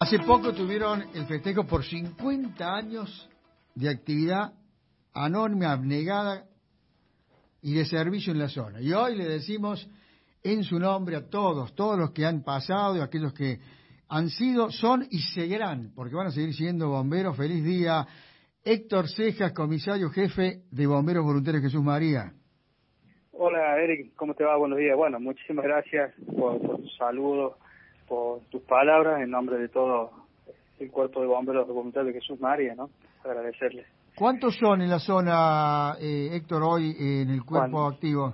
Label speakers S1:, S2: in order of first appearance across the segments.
S1: Hace poco tuvieron el festejo por 50 años de actividad anónima, abnegada y de servicio en la zona. Y hoy le decimos en su nombre a todos los que han pasado y aquellos que han sido, son y seguirán, porque van a seguir siendo bomberos. Feliz día, Héctor Cejas, comisario jefe de Bomberos Voluntarios Jesús María.
S2: Hola Eric, ¿cómo te va? Buenos días. Bueno, muchísimas gracias por tus saludos, por tus palabras en nombre de todo el cuerpo de bomberos voluntarios de Jesús María, ¿no? Agradecerles.
S1: ¿Cuántos son en la zona, Héctor, hoy en el cuerpo activo?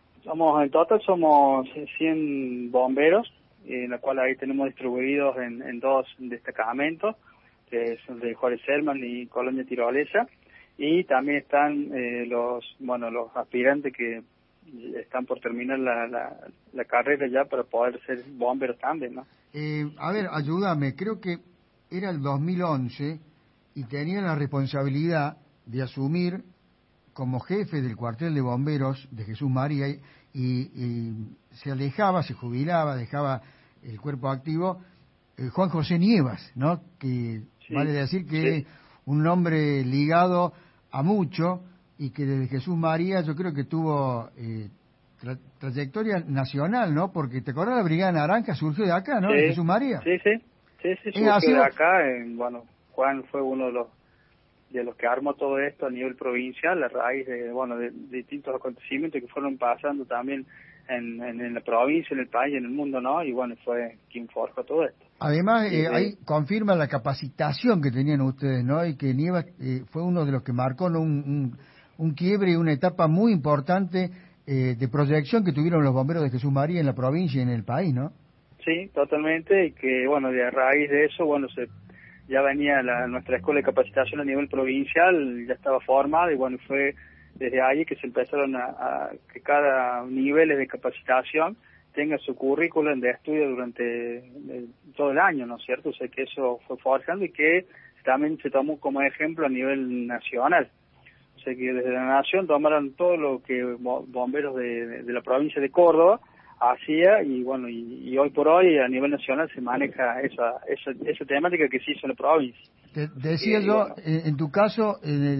S2: En total somos 100 bomberos, en la cual ahí tenemos distribuidos en dos destacamentos, que son de Juárez Selman y Colonia Tirolesa, y también están los aspirantes que están por terminar la carrera ya para poder ser bomberos también, ¿no?
S1: A ver, ayúdame, creo que era el 2011 y tenía la responsabilidad de asumir como jefe del cuartel de bomberos de Jesús María y se alejaba, se jubilaba, dejaba el cuerpo activo, Juan José Nievas, ¿no? Que sí, vale decir que es un hombre ligado a mucho y que desde Jesús María yo creo que tuvo trayectoria nacional, ¿no? Porque te acuerdas, la Brigada Naranja surgió de acá, ¿no?
S2: Sí,
S1: de Jesús María.
S2: Sí, surgió de acá. Juan fue uno de los que armó todo esto a nivel provincial a raíz de distintos acontecimientos que fueron pasando también en la provincia, en el país, en el mundo, ¿no? Y bueno, fue quien forjó todo esto.
S1: Además, ahí confirma la capacitación que tenían ustedes, ¿no? Y que Nievas fue uno de los que marcó, ¿no? un quiebre y una etapa muy importante de proyección que tuvieron los bomberos de Jesús María en la provincia y en el país, ¿no?
S2: Sí, totalmente, y que de a raíz de eso, ya venía nuestra escuela de capacitación a nivel provincial, ya estaba formada, y fue desde ahí que se empezaron a que cada nivel de capacitación tenga su currículum de estudio durante todo el año, ¿no es cierto? O sea, que eso fue forjando y que también se tomó como ejemplo a nivel nacional. O sea, que desde la nación tomaron todo lo que bomberos de la provincia de Córdoba hacía y hoy por hoy a nivel nacional se maneja esa temática que se hizo en la provincia.
S1: Decía yo, en tu caso,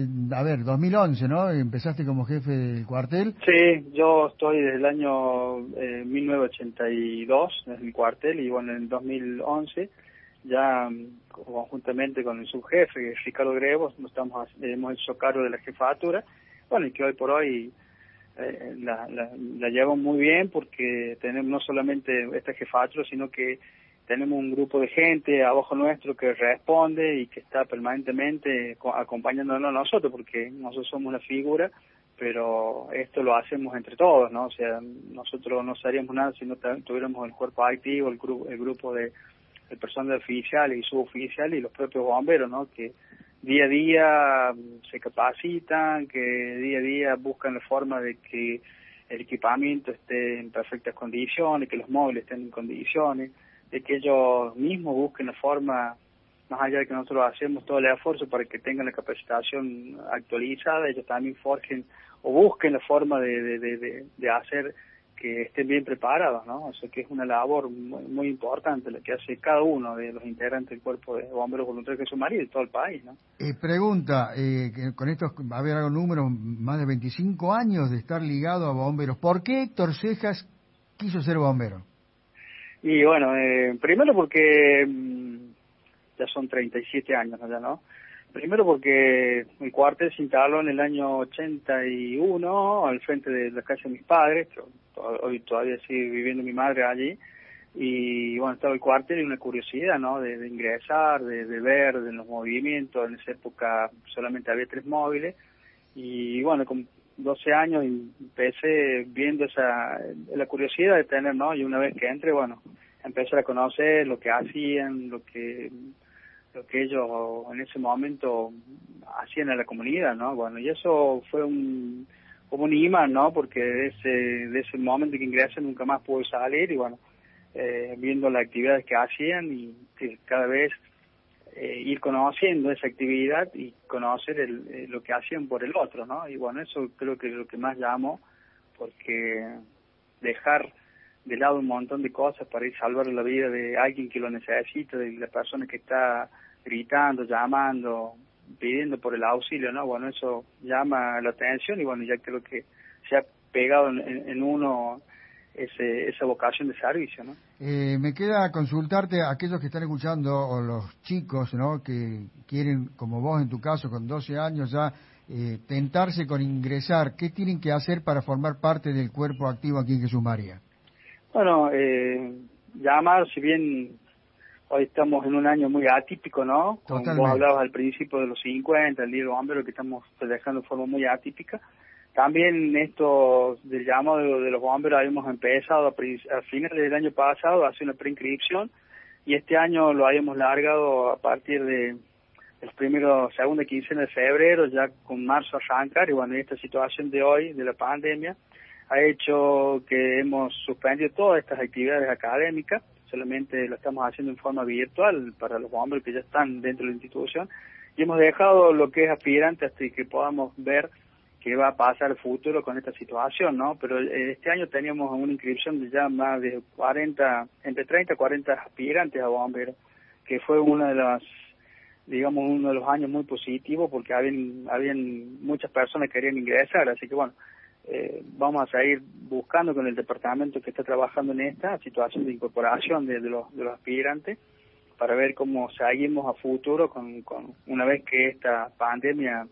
S1: 2011, ¿no? Empezaste como jefe del cuartel.
S2: Sí, yo estoy desde el año 1982 en el cuartel y en el 2011 ya conjuntamente con el subjefe Ricardo Grevos hemos hecho cargo de la jefatura, y que hoy por hoy la llevamos muy bien porque tenemos no solamente esta jefatura, sino que tenemos un grupo de gente abajo nuestro que responde y que está permanentemente acompañándonos a nosotros, porque nosotros somos una figura, pero esto lo hacemos entre todos, ¿no? O sea, nosotros no haríamos nada si no tuviéramos el cuerpo activo, el grupo de personal oficial y suboficial y los propios bomberos, ¿no? Que día a día se capacitan, que día a día buscan la forma de que el equipamiento esté en perfectas condiciones, que los móviles estén en condiciones, de que ellos mismos busquen la forma, más allá de que nosotros hacemos todo el esfuerzo para que tengan la capacitación actualizada, ellos también forjen o busquen la forma de hacer que estén bien preparados, ¿no? O sea, que es una labor muy, muy importante la que hace cada uno de los integrantes del cuerpo de bomberos voluntarios de Jesús María y de todo el país, ¿no?
S1: Pregunta, que con estos, va a haber algún número, más de 25 años de estar ligado a bomberos. ¿Por qué Héctor Cejas quiso ser bombero?
S2: Y primero porque ya son 37 años, ¿no? Primero porque el cuartel se instaló en el año 81 al frente de la casa de mis padres, que hoy todavía sigue viviendo mi madre allí, y estaba el cuartel y una curiosidad, ¿no? De ingresar, de ver, de los movimientos. En esa época solamente había 3 móviles, y con 12 años empecé viendo la curiosidad de tener, ¿no? Y una vez que entré, empecé a conocer lo que hacían, lo que ellos en ese momento hacían en la comunidad, ¿no? Y eso fue como un imán, ¿no? Porque de ese momento que ingresé nunca más pude salir y viendo las actividades que hacían y que cada vez ir conociendo esa actividad y conocer lo que hacían por el otro, ¿no? Y eso creo que es lo que más llamo, porque dejar de lado un montón de cosas para ir a salvar la vida de alguien que lo necesita, de la persona que está gritando, llamando, pidiendo por el auxilio, ¿no? Bueno, eso llama la atención y bueno, ya creo que se ha pegado en uno esa vocación de servicio, ¿no?
S1: Me queda consultarte a aquellos que están escuchando, o los chicos, ¿no?, que quieren, como vos en tu caso, con 12 años ya, tentarse con ingresar. ¿Qué tienen que hacer para formar parte del cuerpo activo aquí en Jesús María?
S2: Bueno, llamar, si bien hoy estamos en un año muy atípico, ¿no? Como vos hablabas al principio de los 50, el Día de los Bomberos, que estamos festejando de forma muy atípica. También esto del llamado de los bomberos habíamos empezado a finales del año pasado a hacer una preinscripción y este año lo habíamos largado a partir de el segunda quincena de febrero, ya con marzo arrancar, y bueno, esta situación de hoy, de la pandemia, ha hecho que hemos suspendido todas estas actividades académicas, solamente lo estamos haciendo en forma virtual para los bomberos que ya están dentro de la institución, y hemos dejado lo que es aspirante hasta que podamos ver qué va a pasar el futuro con esta situación, ¿no? Pero este año teníamos una inscripción de ya más de 40, entre 30 y 40 aspirantes a bomberos, que fue uno de los años muy positivos porque habían muchas personas que querían ingresar, así que bueno, vamos a seguir buscando con el departamento que está trabajando en esta situación de incorporación de los aspirantes para ver cómo seguimos a futuro con una vez que esta pandemia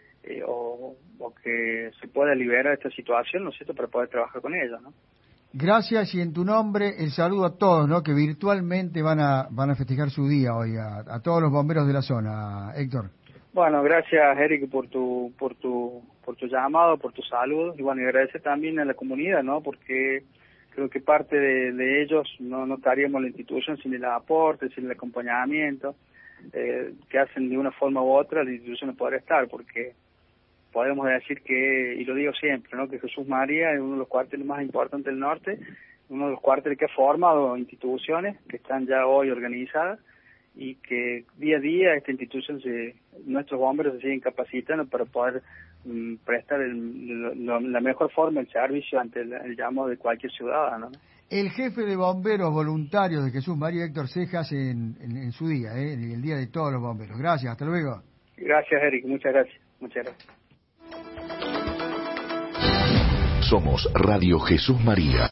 S2: o que se pueda liberar esta situación, ¿no es cierto?, para poder trabajar con ellos, ¿no?
S1: Gracias, y en tu nombre el saludo a todos, ¿no?, que virtualmente van a festejar su día hoy, a todos los bomberos de la zona, Héctor.
S2: Bueno, gracias, Eric, por tu llamado, por tu saludo, y bueno, y agradecer también a la comunidad, ¿no?, porque creo que parte de ellos no estaríamos en la institución sin el aporte, sin el acompañamiento que hacen de una forma u otra, la institución no podría estar, porque podemos decir que, y lo digo siempre, ¿no?, que Jesús María es uno de los cuarteles más importantes del norte, uno de los cuarteles que ha formado instituciones que están ya hoy organizadas y que día a día esta institución, nuestros bomberos se siguen capacitando para poder prestar la mejor forma el servicio ante el llamado de cualquier ciudadano, ¿no?
S1: El jefe de bomberos voluntarios de Jesús María, Héctor Cejas, en su día, el día de todos los bomberos. Gracias, hasta luego.
S2: Gracias, Eric, muchas gracias. Muchas gracias.
S3: Somos Radio Jesús María.